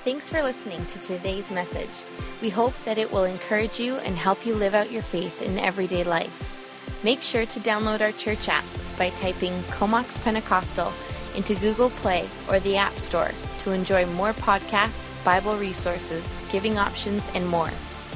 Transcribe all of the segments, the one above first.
Thanks for listening to today's message. We hope that it will encourage you and help you live out your faith in everyday life. Make sure to download our church app by typing Comox Pentecostal into Google Play or the App Store to enjoy more podcasts, Bible resources, giving options, and more.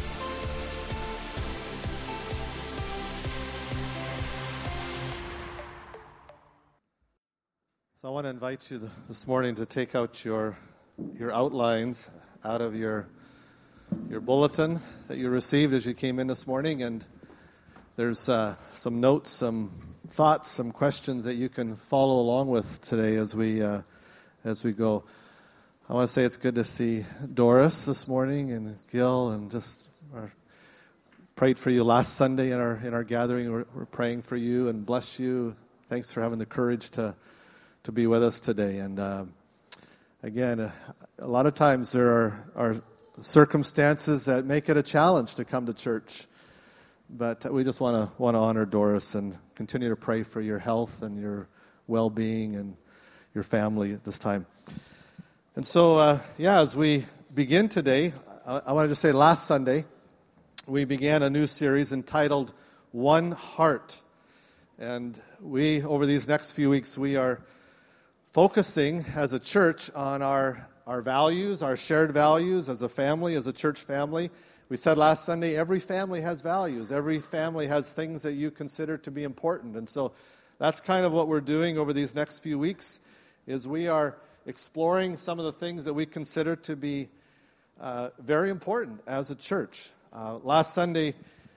So I want to invite you this morning to take out your outlines out of your bulletin that you received as you came in this morning, and there's some notes, some thoughts, some questions that you can follow along with today as we go. I want to say it's good to see Doris this morning and Gil, and just prayed for you last Sunday in our gathering. We're praying for you and bless you. Thanks for having the courage to be with us today. And again, a lot of times there are circumstances that make it a challenge to come to church, but we just want to honor Doris and continue to pray for your health and your well-being and your family at this time. And so, as we begin today, I wanted to say last Sunday we began a new series entitled One Heart, and over these next few weeks, we are focusing as a church on our values, our shared values as a family, as a church family. We said last Sunday, every family has values. Every family has things that you consider to be important. And so that's kind of what we're doing over these next few weeks, is we are exploring some of the things that we consider to be very important as a church. Last Sunday,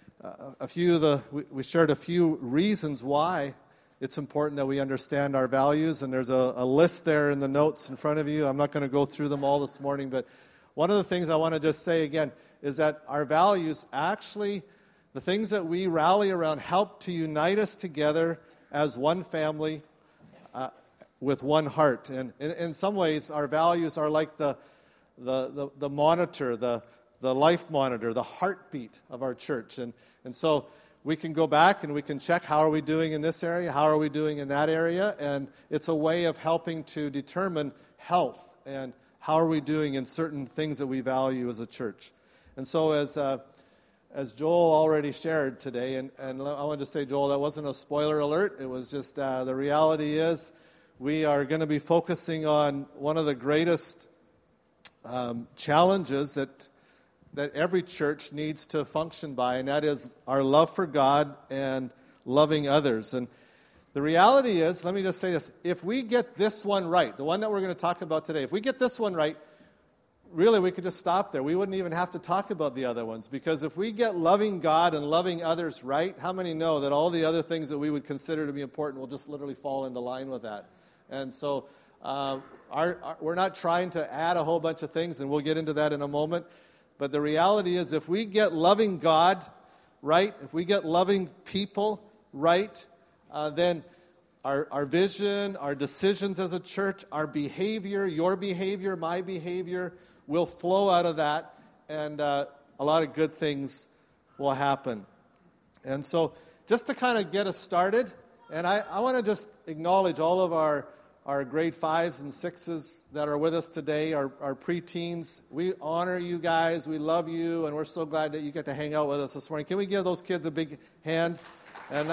we shared a few reasons why it's important that we understand our values, and there's a list there in the notes in front of you. I'm not going to go through them all this morning, but one of the things I want to just say again is that our values, actually, the things that we rally around, help to unite us together as one family with one heart. And in some ways, our values are like the monitor, the life monitor, the heartbeat of our church. And so we can go back and we can check, how are we doing in this area? How are we doing in that area? And it's a way of helping to determine health and how are we doing in certain things that we value as a church. And so as Joel already shared today, and I want to say, Joel, that wasn't a spoiler alert. It was just the reality is we are going to be focusing on one of the greatest challenges that every church needs to function by, and that is our love for God and loving others. And the reality is, let me just say this, if we get this one right, the one that we're going to talk about today, if we get this one right, really we could just stop there. We wouldn't even have to talk about the other ones, because if we get loving God and loving others right, how many know that all the other things that we would consider to be important will just literally fall into line with that? And so we're not trying to add a whole bunch of things, and we'll get into that in a moment. But the reality is, if we get loving God right, if we get loving people right, then our vision, our decisions as a church, our behavior, your behavior, my behavior, will flow out of that, and a lot of good things will happen. And so just to kind of get us started, and I want to just acknowledge all of our grade 5s and 6s that are with us today, our preteens. We honor you guys, we love you, and we're so glad that you get to hang out with us this morning. Can we give those kids a big hand? And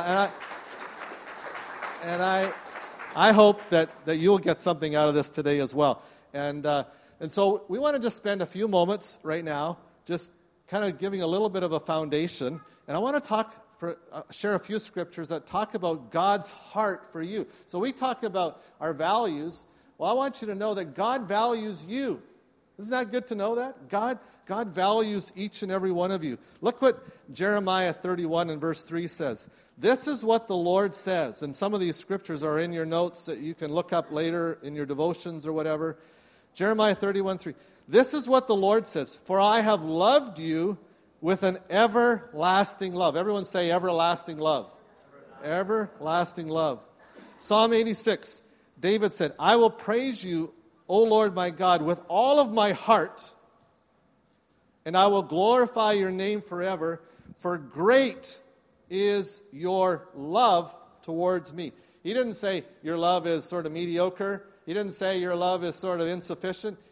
I hope that you'll get something out of this today as well. And so we want to just spend a few moments right now just kind of giving a little bit of a foundation. And I want to share a few scriptures that talk about God's heart for you. So we talk about our values. Well, I want you to know that God values you. Isn't that good to know that? God values each and every one of you. Look what Jeremiah 31 and verse 3 says. This is what the Lord says. And some of these scriptures are in your notes that you can look up later in your devotions or whatever. Jeremiah 31:3. This is what the Lord says. For I have loved you with an everlasting love. Everyone say everlasting love. Everlasting love. Psalm 86. David said, I will praise you, O Lord my God, with all of my heart, and I will glorify your name forever, for great is your love towards me. He didn't say your love is sort of mediocre. He didn't say your love is sort of insufficient.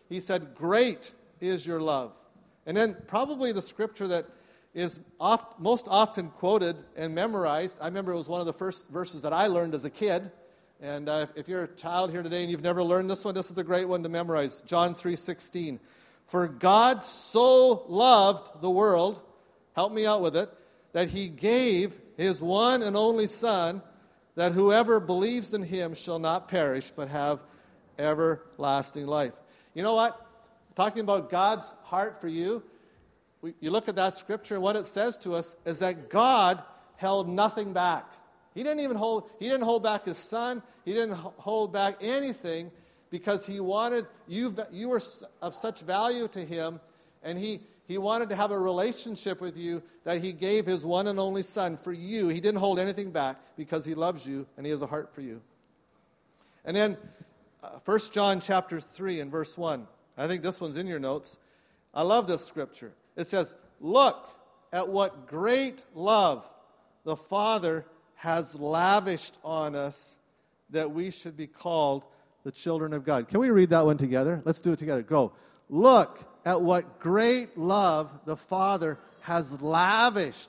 he said, great is your love. And then probably the scripture that is most often quoted and memorized, I remember it was one of the first verses that I learned as a kid. And if you're a child here today and you've never learned this one, this is a great one to memorize. John 3:16. For God so loved the world, help me out with it, that he gave his one and only Son, that whoever believes in him shall not perish, but have everlasting life. You know what? Talking about God's heart for you, you look at that scripture, and what it says to us is that God held nothing back. He didn't hold back his Son. He didn't hold back anything, because he wanted you were of such value to him, and he wanted to have a relationship with you, that he gave his one and only Son for you. He didn't hold anything back, because he loves you and he has a heart for you. And then 1 John chapter 3 and verse 1. I think this one's in your notes. I love this scripture. It says, look at what great love the Father has lavished on us, that we should be called the children of God. Can we read that one together? Let's do it together. Go. Look at what great love the Father has lavished.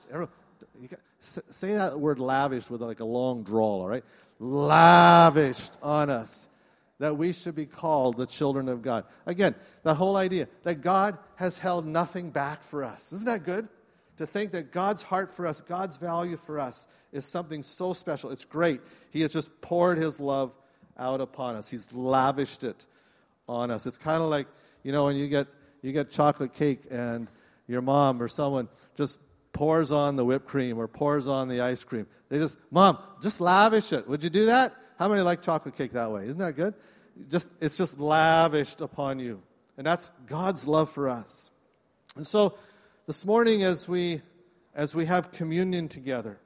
Say that word lavished with like a long drawl, all right? Lavished on us, that we should be called the children of God. Again, that whole idea that God has held nothing back for us. Isn't that good? To think that God's heart for us, God's value for us is something so special. It's great. He has just poured his love out upon us. He's lavished it on us. It's kind of like, when you get chocolate cake and your mom or someone just pours on the whipped cream or pours on the ice cream. Mom, just lavish it. Would you do that? How many like chocolate cake that way? Isn't that good? It's just lavished upon you. And that's God's love for us. And so this morning as we have communion together,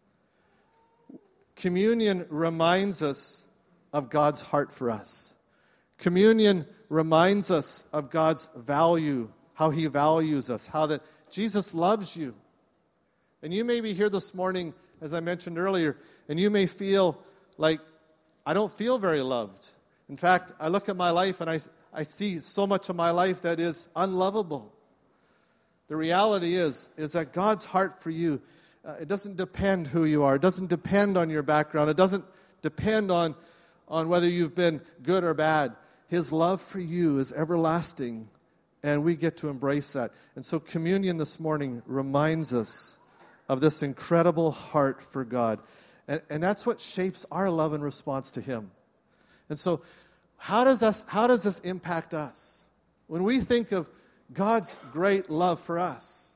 communion reminds us of God's heart for us. Communion reminds us of God's value, how he values us, how that Jesus loves you. And you may be here this morning, as I mentioned earlier, and you may feel like, I don't feel very loved. In fact, I look at my life and I see so much of my life that is unlovable. The reality is that God's heart for you, it doesn't depend who you are. It doesn't depend on your background. It doesn't depend on whether you've been good or bad. His love for you is everlasting, and we get to embrace that. And so communion this morning reminds us of this incredible heart for God. And that's what shapes our love and response to him. And so how does this impact us? When we think of God's great love for us,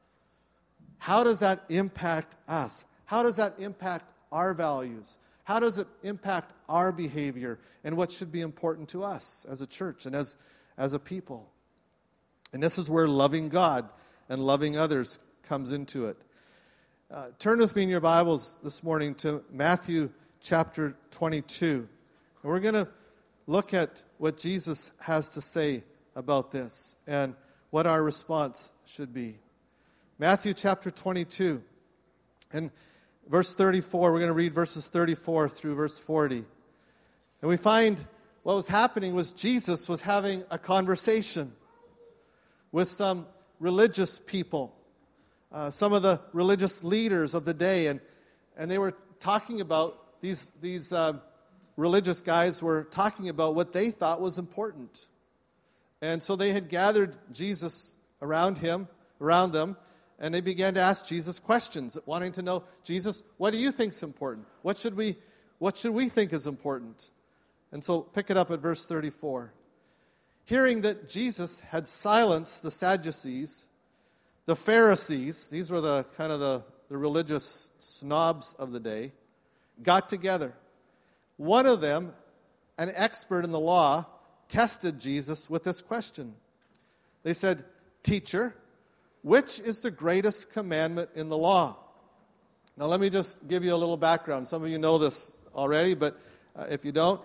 how does that impact us? How does that impact our values? How does it impact our behavior and what should be important to us as a church and as a people? And this is where loving God and loving others comes into it. Turn with me in your Bibles this morning to Matthew chapter 22. And we're going to look at what Jesus has to say about this and what our response should be. Matthew chapter 22 and verse 34. We're going to read verses 34 through verse 40. And we find what was happening was Jesus was having a conversation with some religious people. Some of the religious leaders of the day, and they were talking about, these religious guys were talking about what they thought was important. And so they had gathered Jesus around them, and they began to ask Jesus questions, wanting to know, Jesus, what do you think is important? What should we think is important? And so pick it up at verse 34. Hearing that Jesus had silenced the Sadducees, the Pharisees, these were the kind of the religious snobs of the day, got together. One of them, an expert in the law, tested Jesus with this question. They said, Teacher, which is the greatest commandment in the law? Now let me just give you a little background. Some of you know this already, but if you don't,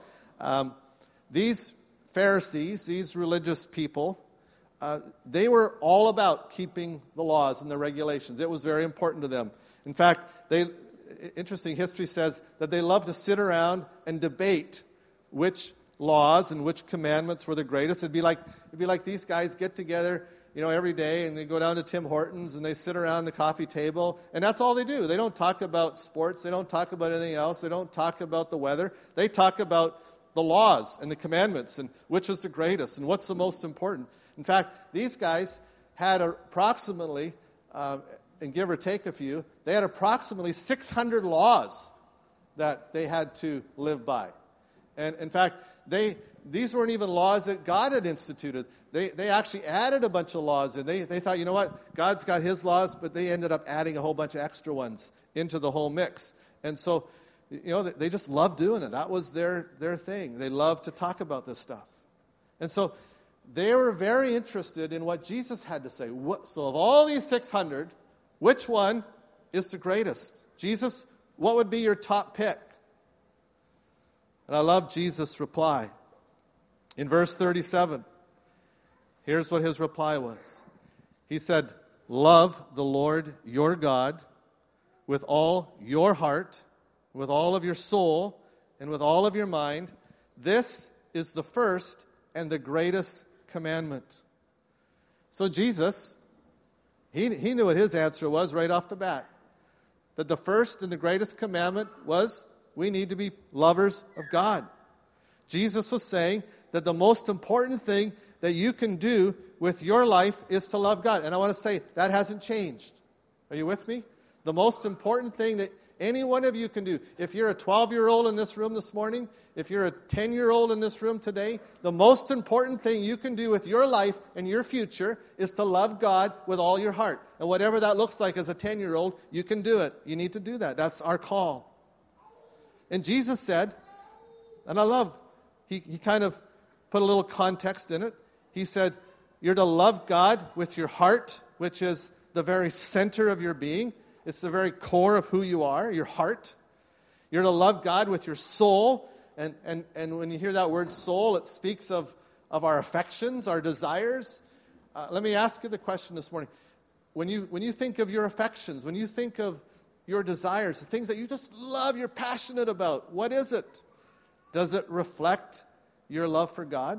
these Pharisees, these religious people, they were all about keeping the laws and the regulations. It was very important to them. In fact, interesting history says that they loved to sit around and debate which laws and which commandments were the greatest. It'd be like these guys get together, every day, and they go down to Tim Hortons and they sit around the coffee table, and that's all they do. They don't talk about sports. They don't talk about anything else. They don't talk about the weather. They talk about the laws and the commandments and which is the greatest and what's the most important. In fact, these guys had approximately, and give or take a few, they had approximately 600 laws that they had to live by. And in fact, these weren't even laws that God had instituted. They actually added a bunch of laws, and they thought, you know what, God's got his laws, but they ended up adding a whole bunch of extra ones into the whole mix. And so, they just loved doing it. That was their thing. They loved to talk about this stuff. And so they were very interested in what Jesus had to say. So of all these 600, which one is the greatest? Jesus, what would be your top pick? And I love Jesus' reply. In verse 37, here's what his reply was. He said, "Love the Lord your God with all your heart, with all of your soul, and with all of your mind. This is the first and the greatest commandment." So Jesus, he knew what his answer was right off the bat. That the first and the greatest commandment was we need to be lovers of God. Jesus was saying that the most important thing that you can do with your life is to love God. And I want to say that hasn't changed. Are you with me? The most important thing that any one of you can do, if you're a 12-year-old in this room this morning, if you're a 10-year-old in this room today, the most important thing you can do with your life and your future is to love God with all your heart. And whatever that looks like as a 10-year-old, you can do it. You need to do that. That's our call. And Jesus said, and I love, he kind of put a little context in it. He said, you're to love God with your heart, which is the very center of your being. It's the very core of who you are, your heart. You're to love God with your soul. And when you hear that word soul, it speaks of our affections, our desires. Let me ask you the question this morning. When you think of your affections, when you think of your desires, the things that you just love, you're passionate about, what is it? Does it reflect your love for God?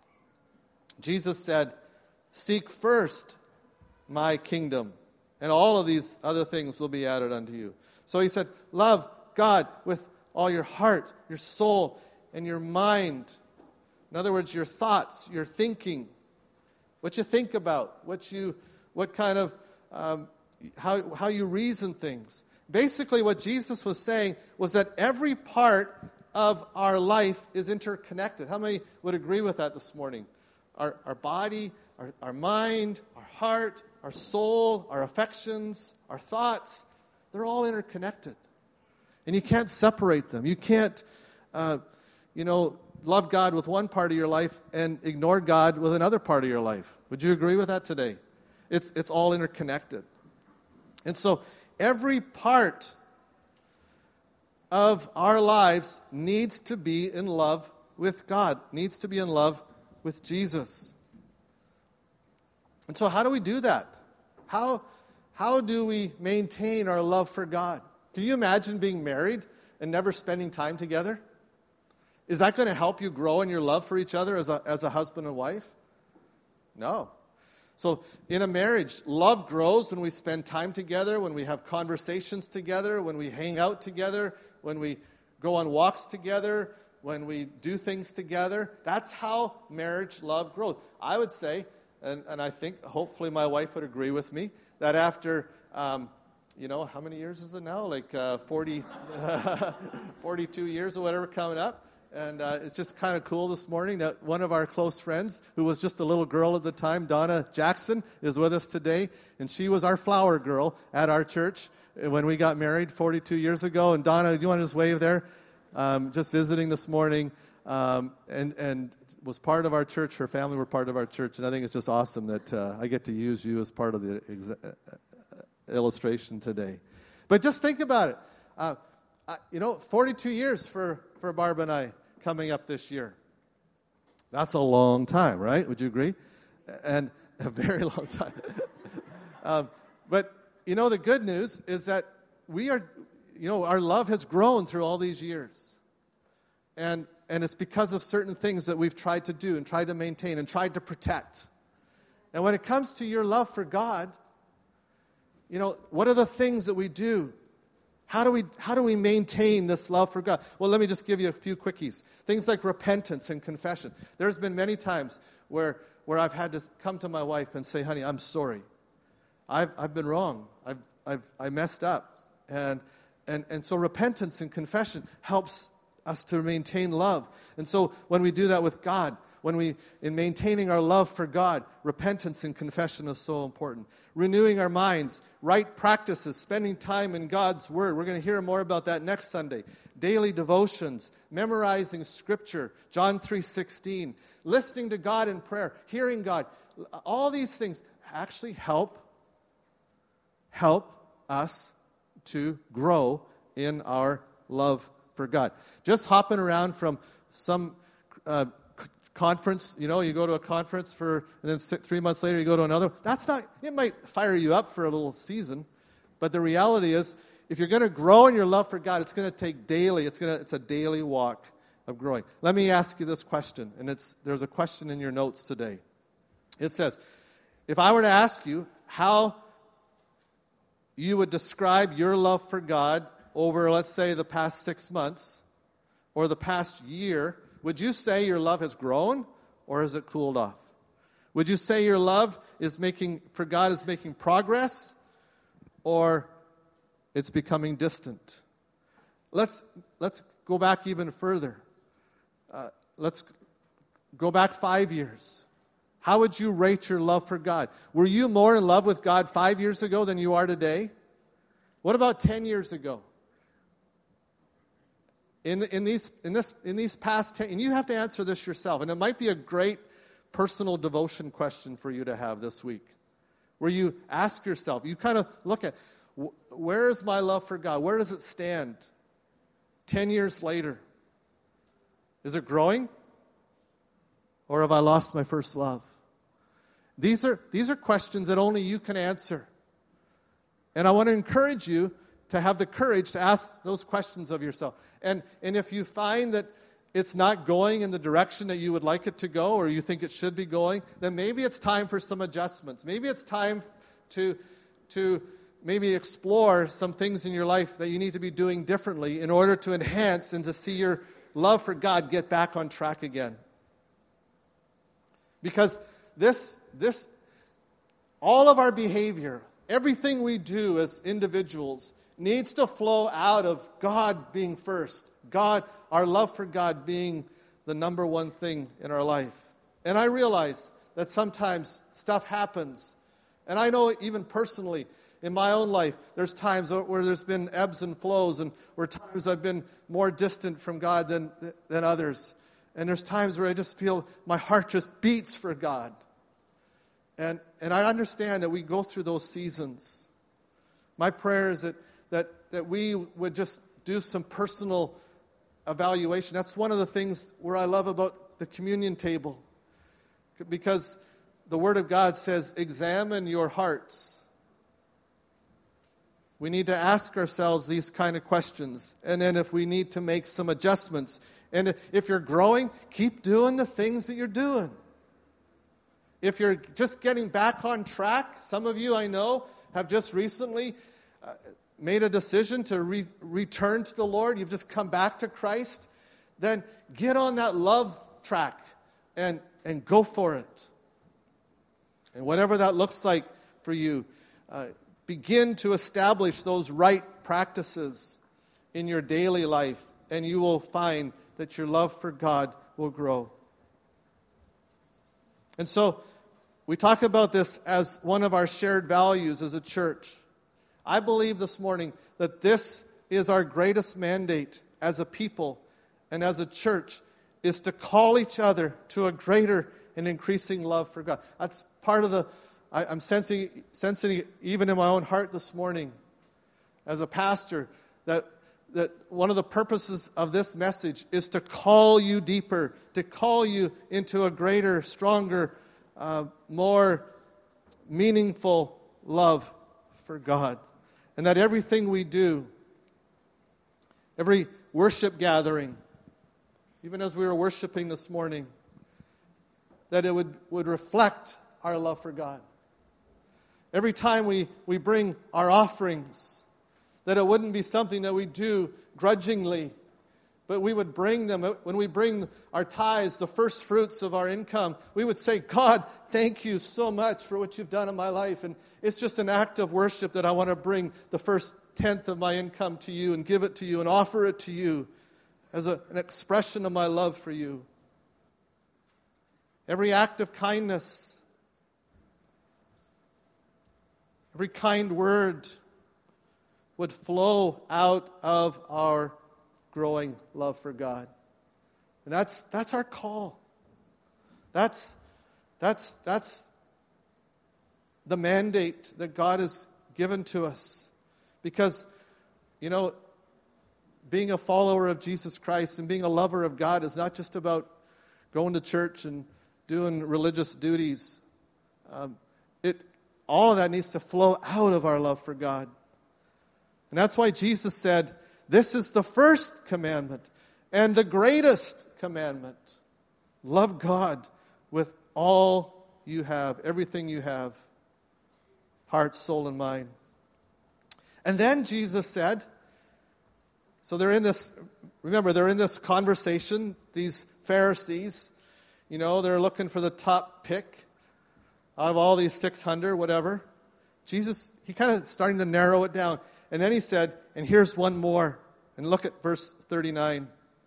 Jesus said, "Seek first my kingdom, and all of these other things will be added unto you." So he said, love God with all your heart, your soul, and your mind. In other words, your thoughts, your thinking, what you think about, what kind of, how you reason things. Basically, what Jesus was saying was that every part of our life is interconnected. How many would agree with that this morning? Our body, our mind, our heart, our soul, our affections, our thoughts, they're all interconnected. And you can't separate them. You can't, love God with one part of your life and ignore God with another part of your life. Would you agree with that today? It's all interconnected. And so every part of our lives needs to be in love with God, needs to be in love with Jesus. And so how do we do that? How do we maintain our love for God? Can you imagine being married and never spending time together? Is that going to help you grow in your love for each other as a husband and wife? No. So in a marriage, love grows when we spend time together, when we have conversations together, when we hang out together, when we go on walks together, when we do things together. That's how marriage love grows. I would say, and I think hopefully my wife would agree with me, that after, how many years is it now? Like 42 years or whatever coming up. And it's just kind of cool this morning that one of our close friends, who was just a little girl at the time, Donna Jackson, is with us today. And she was our flower girl at our church when we got married 42 years ago. And Donna, do you want to just wave there? Just visiting this morning and was part of our church. Her family were part of our church. And I think it's just awesome that I get to use you as part of the illustration today. But just think about it. 42 years for Barb and I coming up this year. That's a long time, right? Would you agree? And a very long time. But, the good news is that we are, our love has grown through all these years. And it's because of certain things that we've tried to do and tried to maintain and tried to protect. And when it comes to your love for God, what are the things that we do? How do we maintain this love for God? Well, let me just give you a few quickies. Things like repentance and confession. There's been many times where I've had to come to my wife and say, honey, I'm sorry. I've been wrong. I messed up. And so repentance and confession helps us to maintain love. And so when we do that with God, in maintaining our love for God, repentance and confession is so important. Renewing our minds, right practices, spending time in God's Word. We're going to hear more about that next Sunday. Daily devotions, memorizing Scripture, John 3:16, listening to God in prayer, hearing God. All these things actually help us to grow in our love for God. Just hopping around from some conference, you go to a conference and then 3 months later you go to another. It might fire you up for a little season, but the reality is, if you're going to grow in your love for God, it's going to take daily. It's a daily walk of growing. Let me ask you this question, and there's a question in your notes today. It says, if I were to ask you how you would describe your love for God over, let's say, the past 6 months or the past year, would you say your love has grown or has it cooled off? Would you say your love for God is making progress or it's becoming distant? Let's go back even further. Let's go back 5 years. How would you rate your love for God? Were you more in love with God 5 years ago than you are today? What about 10 years ago? In these past 10, and you have to answer this yourself, and it might be a great personal devotion question for you to have this week, where you ask yourself, you kind of look at, where is my love for God? Where does it stand 10 years later? Is it growing? Or have I lost my first love? These are questions that only you can answer. And I want to encourage you to have the courage to ask those questions of yourself. And if you find that it's not going in the direction that you would like it to go, or you think it should be going, then maybe it's time for some adjustments. Maybe it's time to maybe explore some things in your life that you need to be doing differently in order to enhance and to see your love for God get back on track again. Because this all of our behavior, everything we do as individuals, needs to flow out of God being first. God, our love for God being the number one thing in our life. And I realize that sometimes stuff happens. And I know even personally, in my own life, there's times where there's been ebbs and flows, and where times I've been more distant from God than others. And there's times where I just feel my heart just beats for God. And I understand that we go through those seasons. My prayer is that we would just do some personal evaluation. That's one of the things where I love about the communion table. Because the Word of God says, examine your hearts. We need to ask ourselves these kind of questions. And then if we need to make some adjustments. And if you're growing, keep doing the things that you're doing. If you're just getting back on track, some of you I know have just recently made a decision to return to the Lord. You've just come back to Christ. Then get on that love track and go for it. And whatever that looks like for you, begin to establish those right practices in your daily life, and you will find that your love for God will grow. And so, we talk about this as one of our shared values as a church. I believe this morning that this is our greatest mandate as a people and as a church, is to call each other to a greater and increasing love for God. That's part of I'm sensing even in my own heart this morning as a pastor that one of the purposes of this message is to call you deeper, to call you into a greater, stronger, more meaningful love for God. And that everything we do, every worship gathering, even as we were worshiping this morning, that it would reflect our love for God. Every time we bring our offerings, that it wouldn't be something that we do grudgingly, but we would bring them. When we bring our tithes, the first fruits of our income, we would say, God, thank you so much for what you've done in my life. And it's just an act of worship that I want to bring the first tenth of my income to you and give it to you and offer it to you as an expression of my love for you. Every act of kindness, every kind word would flow out of our growing love for God. And that's our call. That's the mandate that God has given to us. Because, being a follower of Jesus Christ and being a lover of God is not just about going to church and doing religious duties. All of that needs to flow out of our love for God. And that's why Jesus said, this is the first commandment and the greatest commandment. Love God with all you have, everything you have, heart, soul, and mind. And then Jesus said, so they're in this conversation, these Pharisees, they're looking for the top pick out of all these 600, whatever. Jesus, he kind of starting to narrow it down. And then he said, and here's one more. And look at verse 39.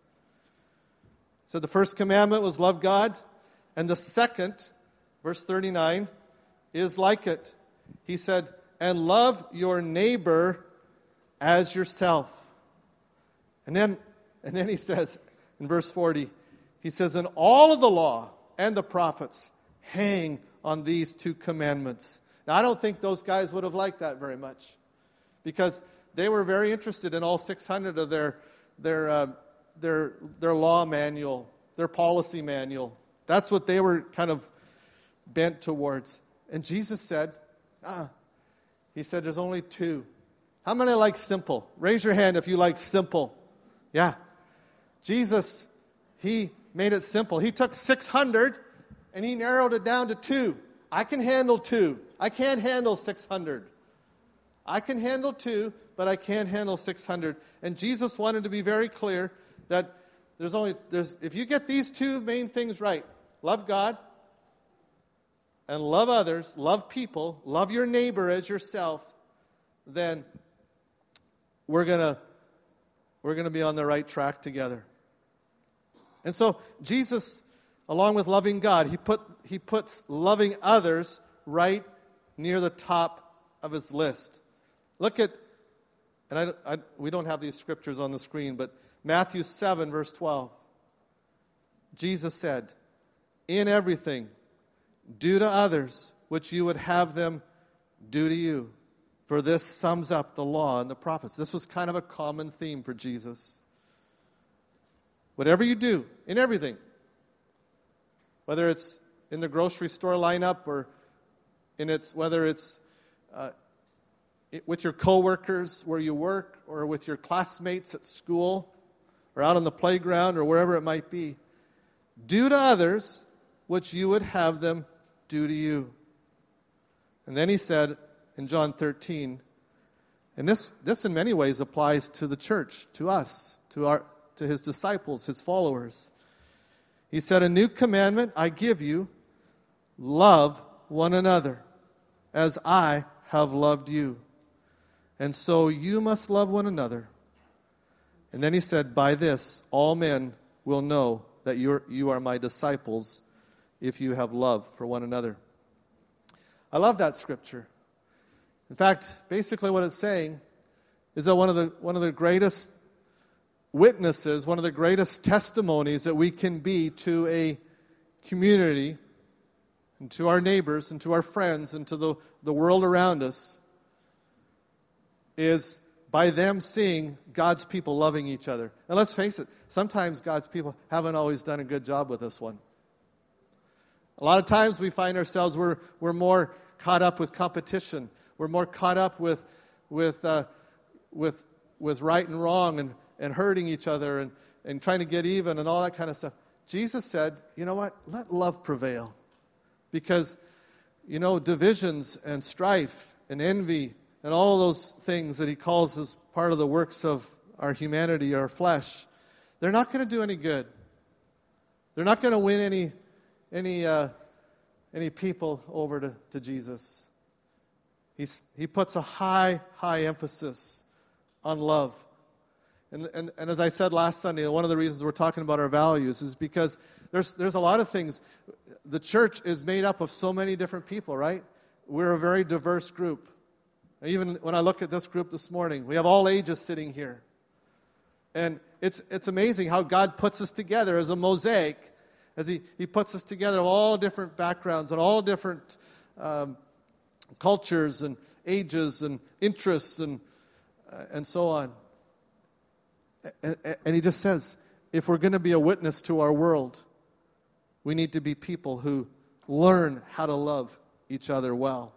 So the first commandment was love God. And the second, verse 39, is like it. He said, and love your neighbor as yourself. And then he says, in verse 40, he says, and all of the law and the prophets hang on these two commandments. Now, I don't think those guys would have liked that very much, because they were very interested in all 600 of their law manual, their policy manual. That's what they were kind of bent towards. And Jesus said, he said, there's only two. How many like simple? Raise your hand if you like simple. Yeah. Jesus, he made it simple. He took 600 and he narrowed it down to two. I can handle two. I can't handle 600. I can handle two, but I can't handle 600. And Jesus wanted to be very clear that if you get these two main things right, love God and love others, love people, love your neighbor as yourself, then we're going to be on the right track together. And so Jesus, along with loving God, he puts loving others right near the top of his list. Look at, and we don't have these scriptures on the screen, but Matthew 7, verse 12. Jesus said, in everything, do to others which you would have them do to you. For this sums up the law and the prophets. This was kind of a common theme for Jesus. Whatever you do, in everything, whether it's in the grocery store lineup or whether it's with your coworkers where you work or with your classmates at school or out on the playground or wherever it might be, do to others what you would have them do to you. And then he said in John 13, and this in many ways applies to the church, to us, to his disciples, his followers. He said, a new commandment I give you, love one another as I have loved you. And so you must love one another. And then he said, by this all men will know that you are my disciples if you have love for one another. I love that scripture. In fact, basically what it's saying is that one of the greatest witnesses, one of the greatest testimonies that we can be to a community and to our neighbors and to our friends and to the world around us is by them seeing God's people loving each other. And let's face it, sometimes God's people haven't always done a good job with this one. A lot of times we find ourselves, we're more caught up with competition. We're more caught up with right and wrong and hurting each other and trying to get even and all that kind of stuff. Jesus said, you know what? Let love prevail. Because, divisions and strife and envy and all those things that he calls as part of the works of our humanity, our flesh, they're not going to do any good. They're not going to win any people over to Jesus. He puts a high emphasis on love. And as I said last Sunday, one of the reasons we're talking about our values is because there's a lot of things. The church is made up of so many different people, right? We're a very diverse group. Even when I look at this group this morning, we have all ages sitting here. And it's amazing how God puts us together as a mosaic, as He puts us together of all different backgrounds and all different cultures and ages and interests and so on. And He just says, if we're going to be a witness to our world, we need to be people who learn how to love each other well.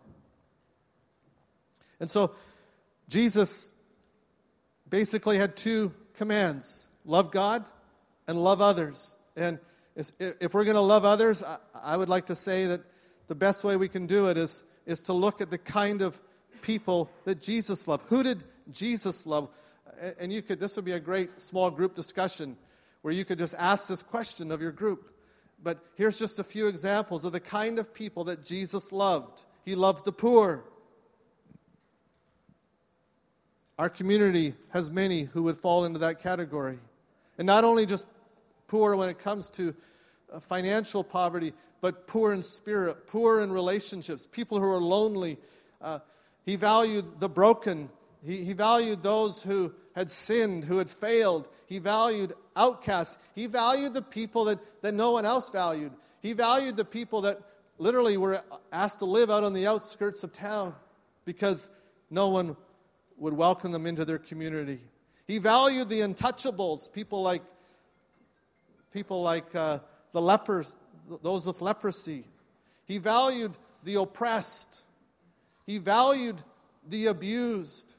And so Jesus basically had two commands: love God and love others. And if we're going to love others, I would like to say that the best way we can do it is to look at the kind of people that Jesus loved. Who did Jesus love? And this would be a great small group discussion where you could just ask this question of your group. But here's just a few examples of the kind of people that Jesus loved. He loved the poor. Our community has many who would fall into that category. And not only just poor when it comes to financial poverty, but poor in spirit, poor in relationships, people who are lonely. He valued the broken. He valued those who had sinned, who had failed. He valued outcasts. He valued the people that no one else valued. He valued the people that literally were asked to live out on the outskirts of town because no one would welcome them into their community. He valued the untouchables, people like the lepers, those with leprosy. He valued the oppressed. He valued the abused.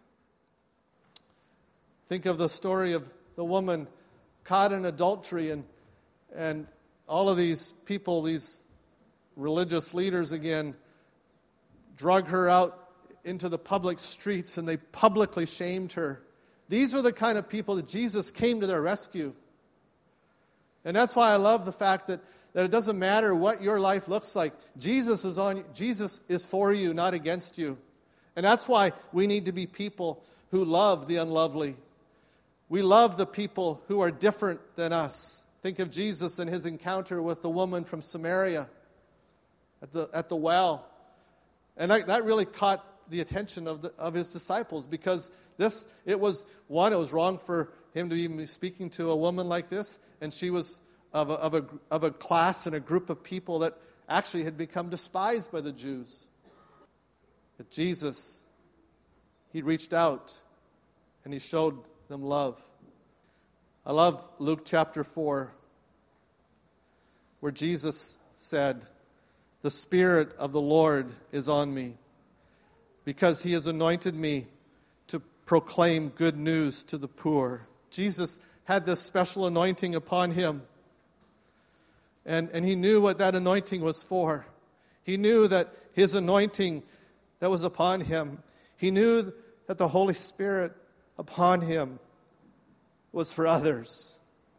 Think of the story of the woman caught in adultery, and all of these people, these religious leaders again, drug her out into the public streets, and they publicly shamed her. These are the kind of people that Jesus came to their rescue. And that's why I love the fact that it doesn't matter what your life looks like. Jesus is for you, not against you. And that's why we need to be people who love the unlovely. We love the people who are different than us. Think of Jesus and his encounter with the woman from Samaria at the well. And that really caught the attention of his disciples, because it was wrong for him to be speaking to a woman like this, and she was of a class and a group of people that actually had become despised by the Jews. But Jesus, he reached out and he showed them love. I love Luke chapter 4, where Jesus said, "The Spirit of the Lord is on me, because he has anointed me to proclaim good news to the poor." Jesus had this special anointing upon him. And he knew what that anointing was for. He knew that his anointing that was upon him, he knew that the Holy Spirit upon him was for others.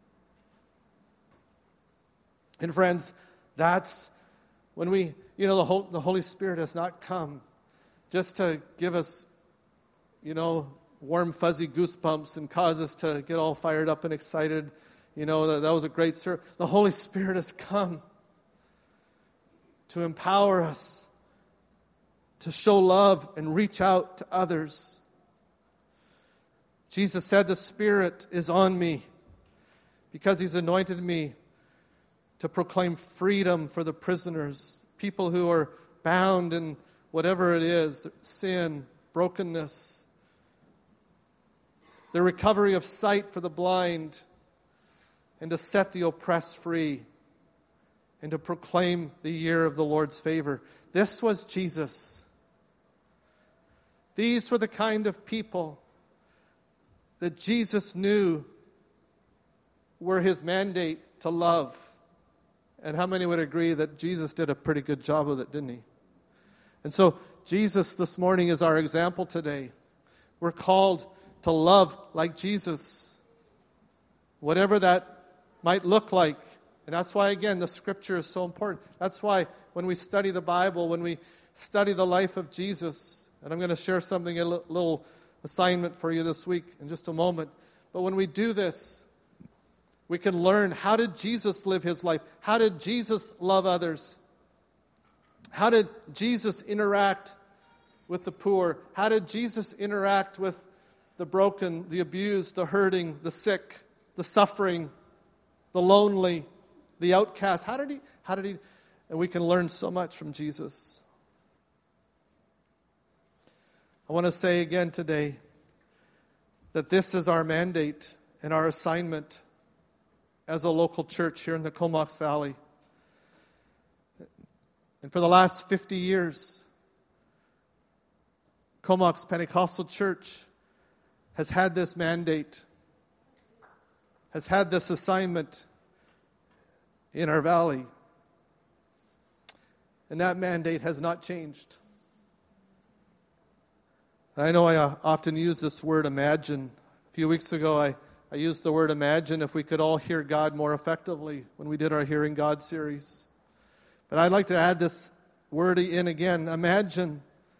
And friends, that's when the Holy Spirit has not come just to give us, warm, fuzzy goosebumps and cause us to get all fired up and excited. That was a great service. The Holy Spirit has come to empower us, to show love and reach out to others. Jesus said, "The Spirit is on me because he's anointed me to proclaim freedom for the prisoners," people who are bound in whatever it is, sin, brokenness, the recovery of sight for the blind, and to set the oppressed free, and to proclaim the year of the Lord's favor. This was Jesus. These were the kind of people that Jesus knew were his mandate to love. And how many would agree that Jesus did a pretty good job of it, didn't he? And so Jesus this morning is our example today. We're called to love like Jesus, whatever that might look like. And that's why, again, the Scripture is so important. That's why when we study the Bible, when we study the life of Jesus, and I'm going to share something, a little assignment for you this week in just a moment. But when we do this, we can learn, how did Jesus live his life? How did Jesus love others? How did Jesus interact with the poor? How did Jesus interact with the broken, the abused, the hurting, the sick, the suffering, the lonely, the outcast? How did he? And we can learn so much from Jesus. I want to say again today that this is our mandate and our assignment as a local church here in the Comox Valley. And for the last 50 years, Comox Pentecostal Church has had this mandate, has had this assignment in our valley. And that mandate has not changed. I know I often use this word imagine. A few weeks ago I used the word imagine if we could all hear God more effectively when we did our Hearing God series. But I'd like to add this word in again. Imagine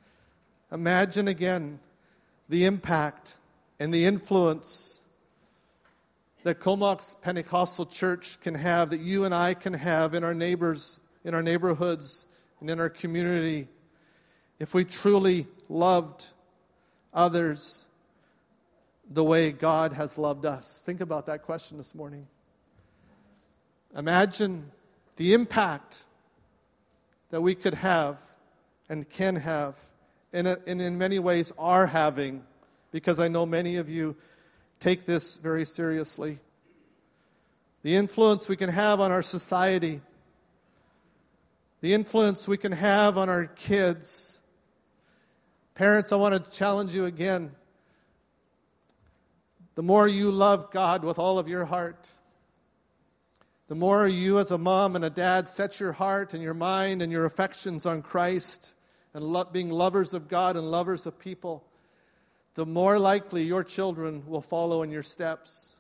again the impact and the influence that Comox Pentecostal Church can have, that you and I can have in our neighbors, in our neighborhoods, and in our community, if we truly loved others the way God has loved us. Think about that question this morning. Imagine the impact that we could have and can have, and in many ways are having, because I know many of you take this very seriously. The influence we can have on our society, the influence we can have on our kids. Parents, I want to challenge you again. The more you love God with all of your heart, the more you as a mom and a dad set your heart and your mind and your affections on Christ and being lovers of God and lovers of people, the more likely your children will follow in your steps.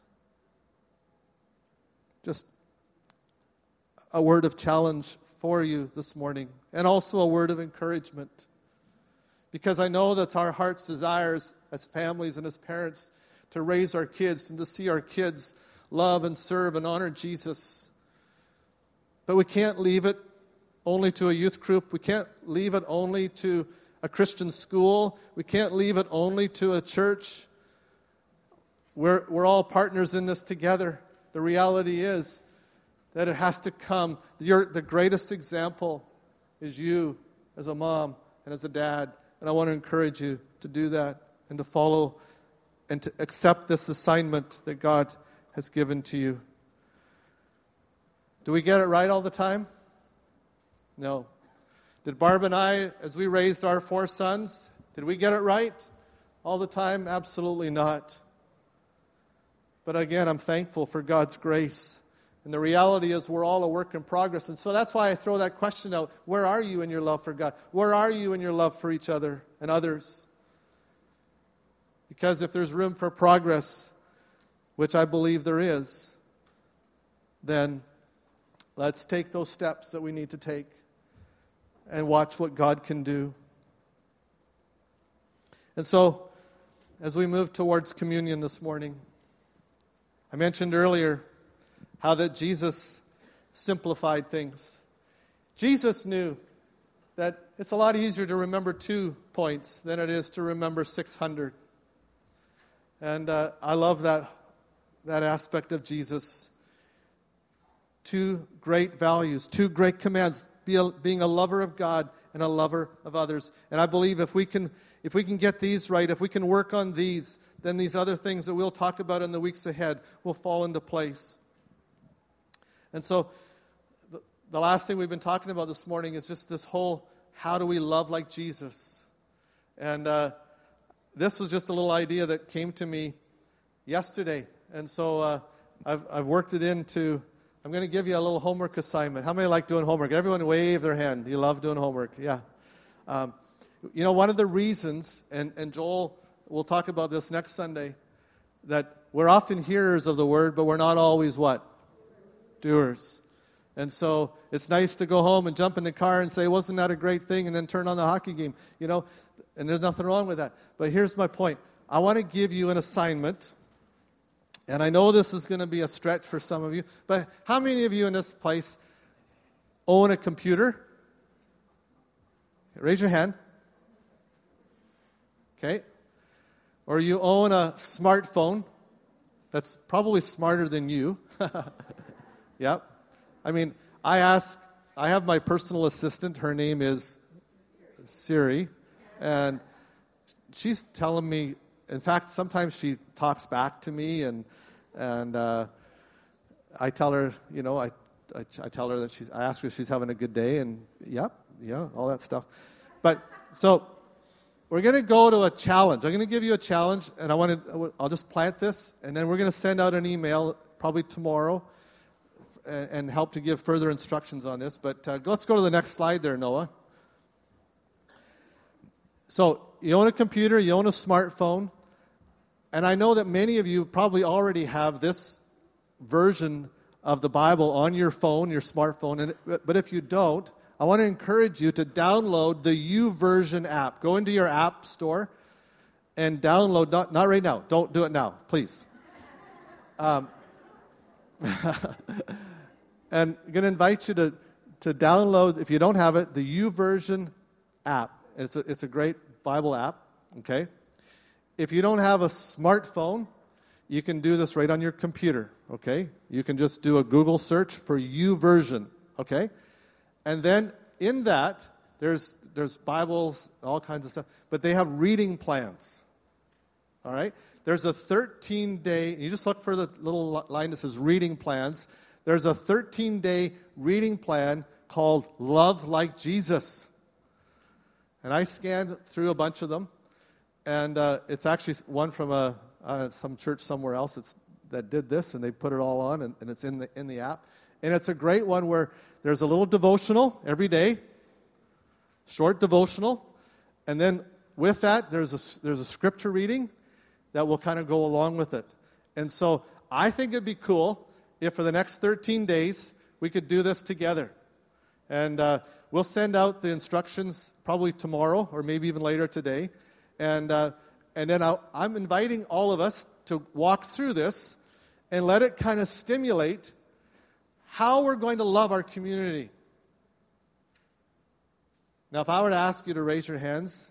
Just a word of challenge for you this morning, and also a word of encouragement. Because I know that's our heart's desires as families and as parents to raise our kids and to see our kids love and serve and honor Jesus. But we can't leave it only to a youth group. We can't leave it only to a Christian school. We can't leave it only to a church. We're all partners in this together. The reality is that it has to come. The greatest example is you as a mom and as a dad. And I want to encourage you to do that and to follow and to accept this assignment that God has given to you. Do we get it right all the time? No. Did Barb and I, as we raised our 4 sons, did we get it right all the time? Absolutely not. But again, I'm thankful for God's grace. And the reality is we're all a work in progress. And so that's why I throw that question out. Where are you in your love for God? Where are you in your love for each other and others? Because if there's room for progress, which I believe there is, then let's take those steps that we need to take and watch what God can do. And so, as we move towards communion this morning, I mentioned earlier how that Jesus simplified things. Jesus knew that it's a lot easier to remember 2 points than it is to remember 600. And I love that aspect of Jesus. 2 great values, 2 great commands, being a lover of God and a lover of others. And I believe if we can get these right, if we can work on these, then these other things that we'll talk about in the weeks ahead will fall into place. And so the last thing we've been talking about this morning is just this whole, how do we love like Jesus? And this was just a little idea that came to me yesterday. And so I've worked it into, I'm going to give you a little homework assignment. How many like doing homework? Everyone wave their hand. You love doing homework. Yeah. One of the reasons, and Joel will talk about this next Sunday, that we're often hearers of the word, but we're not always what? Doers. And so it's nice to go home and jump in the car and say, wasn't that a great thing? And then turn on the hockey game, and there's nothing wrong with that. But here's my point. I want to give you an assignment, and I know this is going to be a stretch for some of you, but how many of you in this place own a computer? Raise your hand. Okay. Or you own a smartphone that's probably smarter than you. Yep. I have my personal assistant. Her name is Siri. And she's telling me, in fact, sometimes she talks back to me, and I tell her, I tell her that I ask her if she's having a good day, and yeah, all that stuff. But so we're going to go to a challenge. I'm going to give you a challenge, and I'll just plant this, and then we're going to send out an email probably tomorrow and help to give further instructions on this. But let's go to the next slide there, Noah. So you own a computer, you own a smartphone, and I know that many of you probably already have this version of the Bible on your phone, your smartphone. But if you don't, I want to encourage you to download the YouVersion app. Go into your app store and download, not right now, don't do it now, please. And I'm going to invite you to download, if you don't have it, the YouVersion app. It's a great Bible app, okay? If you don't have a smartphone, you can do this right on your computer, okay? You can just do a Google search for YouVersion, okay? And then in that, there's Bibles, all kinds of stuff, but they have reading plans, all right? There's a 13-day, you just look for the little line that says reading plans. There's a 13-day reading plan called Love Like Jesus. And I scanned through a bunch of them, and it's actually one from some church somewhere else that did this, and they put it all on, and it's in the app. And it's a great one where there's a little devotional every day, short devotional, and then with that there's a scripture reading that will kind of go along with it. And so I think it'd be cool if for the next 13 days we could do this together. And we'll send out the instructions probably tomorrow or maybe even later today. And then I'm inviting all of us to walk through this and let it kind of stimulate how we're going to love our community. Now, if I were to ask you to raise your hands,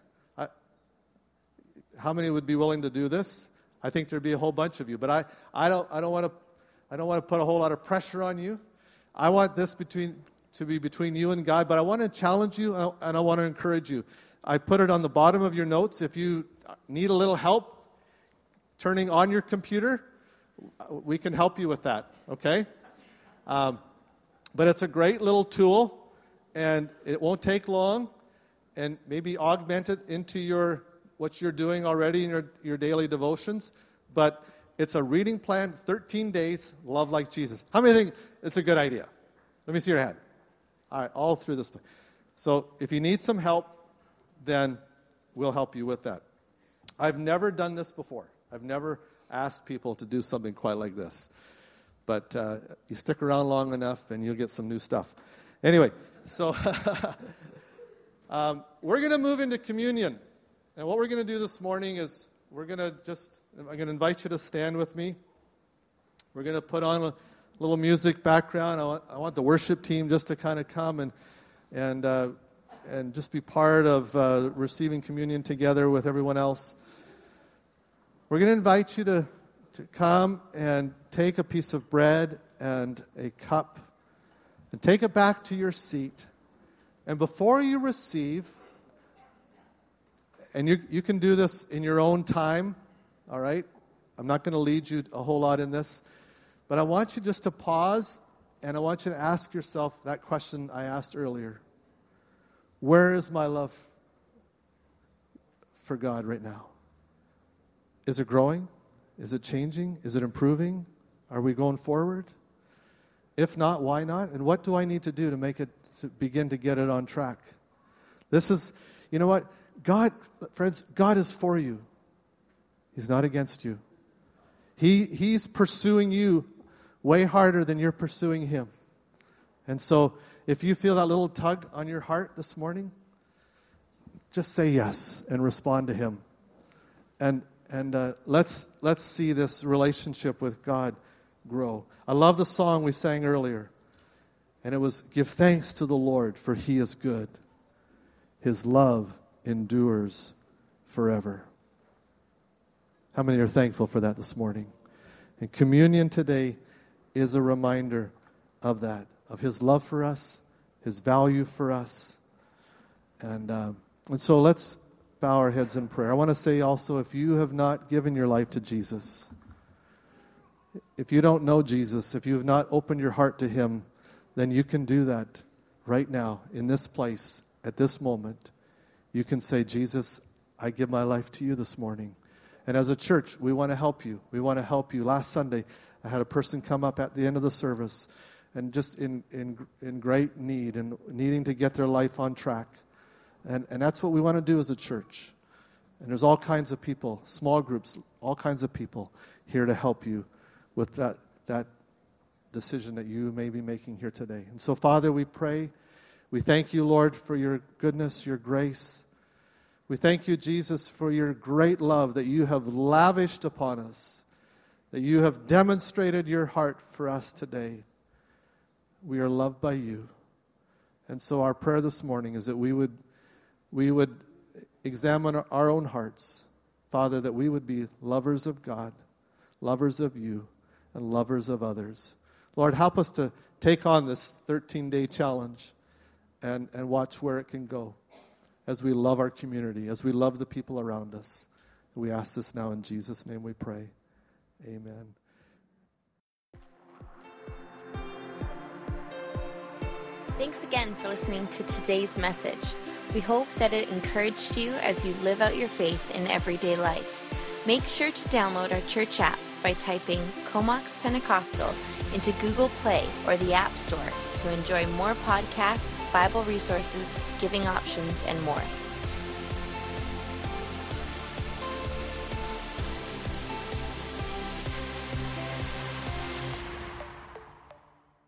how many would be willing to do this? I think there'd be a whole bunch of you. But I don't want to put a whole lot of pressure on you. I want this to be between you and God, but I want to challenge you and I want to encourage you. I put it on the bottom of your notes. If you need a little help turning on your computer, we can help you with that, okay? But it's a great little tool, and it won't take long, and maybe augment it into what you're doing already in your daily devotions. But it's a reading plan, 13 days, love like Jesus. How many think it's a good idea? Let me see your hand. All right, all through this plan. So if you need some help, then we'll help you with that. I've never done this before. I've never asked people to do something quite like this. But you stick around long enough and you'll get some new stuff. Anyway, so we're going to move into communion. And what we're going to do this morning is I'm going to invite you to stand with me. We're going to put on a little music background. I want the worship team just to kind of come and just be part of receiving communion together with everyone else. We're going to invite you to come and take a piece of bread and a cup and take it back to your seat. And before you receive, and you can do this in your own time, all right? I'm not going to lead you a whole lot in this, but I want you just to pause and I want you to ask yourself that question I asked earlier. Where is my love for God right now? Is it growing? Is it changing? Is it improving? Are we going forward? If not, why not? And what do I need to do to begin to get it on track? This is, you know what? Friends, God is for you. He's not against you. He's pursuing you way harder than you're pursuing Him. And so, if you feel that little tug on your heart this morning, just say yes and respond to Him. And let's see this relationship with God grow. I love the song we sang earlier. And it was, "Give thanks to the Lord, for He is good. His love endures forever." How many are thankful for that this morning? And communion today is a reminder of that, of His love for us, His value for us. And so let's bow our heads in prayer. I want to say also, if you have not given your life to Jesus, if you don't know Jesus, if you have not opened your heart to Him, then you can do that right now, in this place, at this moment. You can say, "Jesus, I give my life to you this morning." And as a church, we want to help you. We want to help you. Last Sunday, I had a person come up at the end of the service and just in great need and needing to get their life on track. And that's what we want to do as a church. And there's all kinds of people, small groups, all kinds of people here to help you with that decision that you may be making here today. And so, Father, we pray. We thank you, Lord, for your goodness, your grace. We thank you, Jesus, for your great love that you have lavished upon us, that you have demonstrated your heart for us today. We are loved by you. And so our prayer this morning is that we would examine our own hearts, Father, that we would be lovers of God, lovers of you, and lovers of others. Lord, help us to take on this 13-day challenge and watch where it can go as we love our community, as we love the people around us. We ask this now in Jesus' name we pray. Amen. Thanks again for listening to today's message. We hope that it encouraged you as you live out your faith in everyday life. Make sure to download our church app by typing Comox Pentecostal into Google Play or the App Store to enjoy more podcasts, Bible resources, giving options, and more.